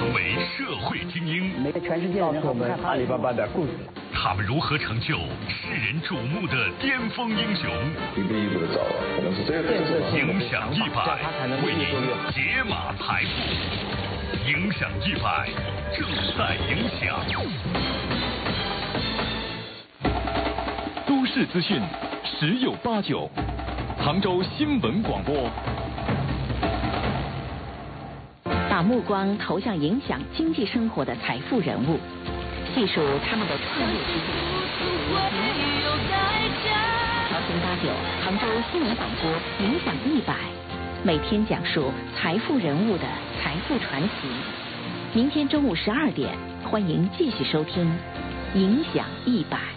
成为社会精英。 每个全世界告诉我们阿里巴巴的故事。 他们如何成就世人瞩目的巅峰英雄？ 一步一步的走，可能是这个影响100，为您解码财富。影响100，正在影响。 都市资讯十有八九，杭州新闻广播。 把目光投向影响经济生活的财富人物，细数他们的创业之路。调频89，杭州新闻广播影响100，每天讲述财富人物的财富传奇。明天中午12点，欢迎继续收听影响100。